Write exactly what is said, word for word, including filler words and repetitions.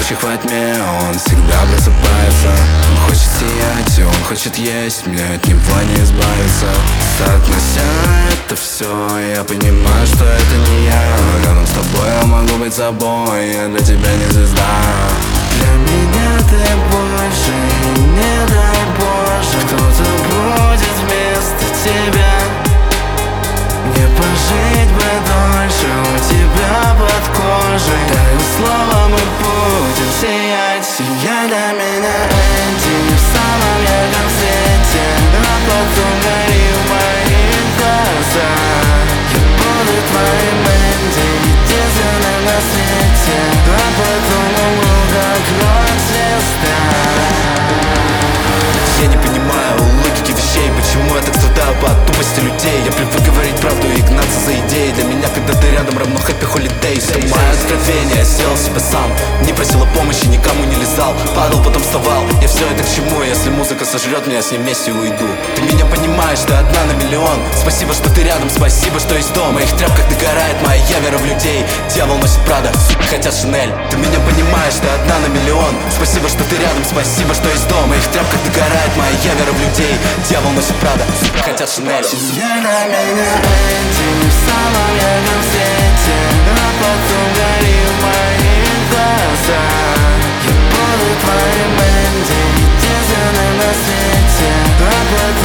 спящих во тьме, он всегда просыпается. Он хочет сиять, и он хочет есть, мне от него не избавиться. Соотнося это все, я понимаю, что это не я. Рядом с тобой я могу быть собой, я для тебя не звезда. Для меня ты больше, не дай Боже, кто-то будет вместо тебя. Не пожить бы дольше у тебя под кожей. Даю слово, мы будем сиять. Сияй для меня, Энди, в самом ярком свете, а потом гори в моих глазах. Я буду твоим Энди, единственным на свете, а потом умру, как рок-звезда. Я не понимаю логики вещей, почему я так страдаю по тупости людей. Я привык говорить правду и гнаться за идеи. Для меня, когда ты рядом, равно happy holiday. Все мое откровение, я сделал себя сам. Не просил о помощи, никому не лизал. Падал, потом вставал, я все это к чему? Если музыка сожрет меня, с ней вместе уйду. Ты меня понимаешь, ты одна на миллион. Спасибо, что ты рядом, спасибо, что есть дом. В моих тряпках догорает моя вера в людей. Дьявол носит Прада, сука, хотят Шинель. Ты меня понимаешь, ты одна на миллион. Спасибо, что ты рядом, спасибо, что есть дом. В моих тряпках догорает моя вера в людей. Дьявол носит Прада, сука, хотят Шинель. Сияй для меня, Энди, в самом ярком свете, а потом гори в моих глазах. Я буду твоим Энди, единственным на свете, а потом